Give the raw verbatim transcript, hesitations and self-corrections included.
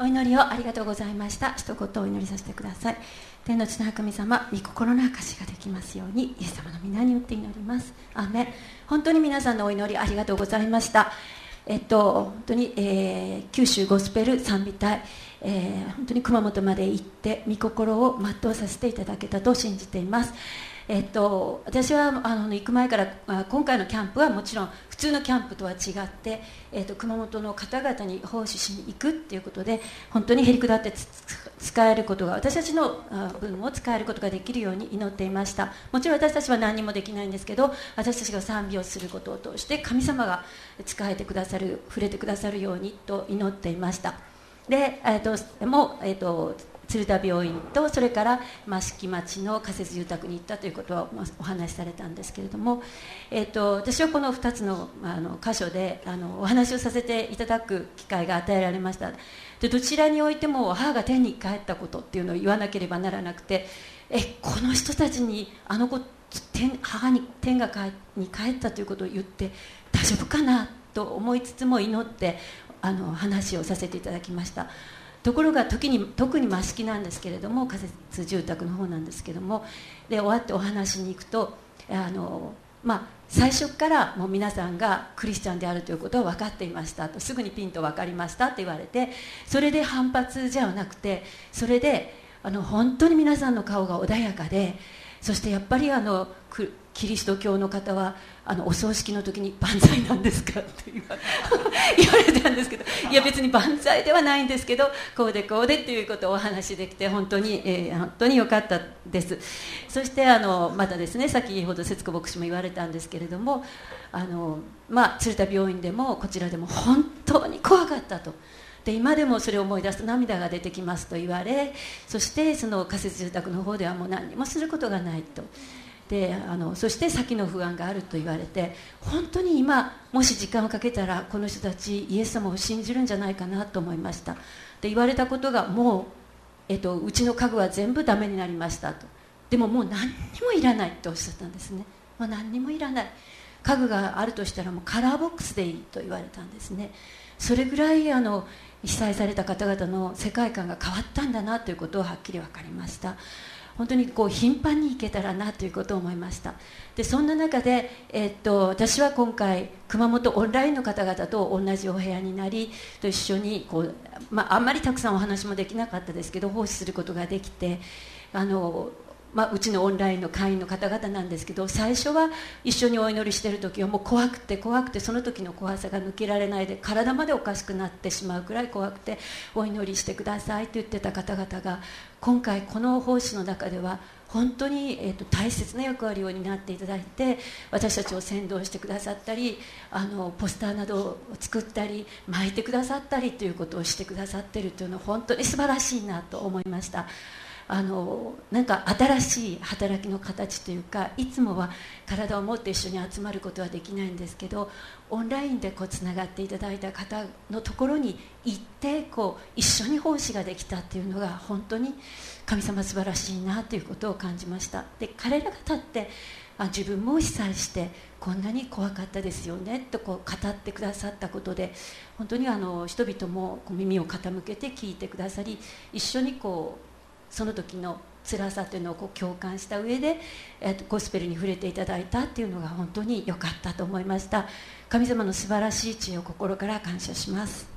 お祈りをありがとうございました。一言お祈りさせてください。天の地の神様、御心の証しができますように、イエス様の皆によって祈ります。アーメン。本当に皆さんのお祈りありがとうございました。えっと本当に、えー、九州ゴスペル賛美隊、えー、本当に熊本まで行って御心を全うさせていただけたと信じています。えっと、私はあの行く前から今回のキャンプはもちろん普通のキャンプとは違って、えっと、熊本の方々に奉仕しに行くっていうことで本当にへりくだって使えることが私たちの分を使えることができるように祈っていました。もちろん私たちは何もできないんですけど、私たちが賛美をすることを通して神様が使えてくださる、触れてくださるようにと祈っていました。で、えっと、もう、えっと鶴田病院とそれから益城町の仮設住宅に行ったということをお話しされたんですけれども、えー、と私はこのふたつ の, あの箇所であのお話をさせていただく機会が与えられました。でどちらにおいても母が天に帰ったことっていうのを言わなければならなくて、えこの人たちにあの子天母に天がに帰ったということを言って大丈夫かなと思いつつも祈ってあの話をさせていただきました。ところが時に特に益城なんですけれども、仮設住宅の方なんですけども、で終わってお話に行くとあの、まあ、最初からもう皆さんがクリスチャンであるということは分かっていましたと、すぐにピンと分かりましたって言われて、それで反発じゃなくて、それであの本当に皆さんの顔が穏やかで、そしてやっぱりあのキリスト教の方はあのお葬式の時に万歳なんですかって言わ言われたんですけど、いや別に万歳ではないんですけど、こうでこうでっていうことをお話しできて本当に、えー、本当に良かったです。そしてあのまたですね、先ほど節子牧師も言われたんですけれども、あの、まあ、鶴田病院でもこちらでも本当に怖かったと。で今でもそれを思い出すと涙が出てきますと言われ、そしてその仮設住宅の方ではもう何もすることがないと。であのそして先の不安があると言われて、本当に今もし時間をかけたらこの人たちイエス様を信じるんじゃないかなと思いました。で言われたことがもう、えっと、うちの家具は全部ダメになりましたと。でももう何にもいらないっておっしゃったんですね。もう何にもいらない、家具があるとしたらもうカラーボックスでいいと言われたんですね。それぐらいあの被災された方々の世界観が変わったんだなということをはっきり分かりました。本当にこう頻繁に行けたらなということを思いました。でそんな中で、えー、っと私は今回熊本オンラインの方々と同じお部屋になりと一緒にこう、まあ、あんまりたくさんお話もできなかったですけど奉仕することができて、あのまあ、うちのオンラインの会員の方々なんですけど、最初は一緒にお祈りしている時はもう怖くて怖くて、その時の怖さが抜けられないで体までおかしくなってしまうくらい怖くて、お祈りしてくださいと言ってた方々が今回この奉仕の中では本当に、えー、と大切な役割を担っていただいて、私たちを先導してくださったり、あのポスターなどを作ったり巻いてくださったりということをしてくださっているというのは本当に素晴らしいなと思いました。あのなんか新しい働きの形というか、いつもは体を持って一緒に集まることはできないんですけど、オンラインでこうつながっていただいた方のところに行ってこう一緒に奉仕ができたっていうのが本当に神様素晴らしいなということを感じました。で彼ら方ってあ自分も被災してこんなに怖かったですよねとこう語ってくださったことで、本当にあの人々もこう耳を傾けて聞いてくださり、一緒にこうその時の辛さというのをこう共感した上で、えー、とゴスペルに触れていただいたっていうのが本当に良かったと思いました。神様の素晴らしい知恵を心から感謝します。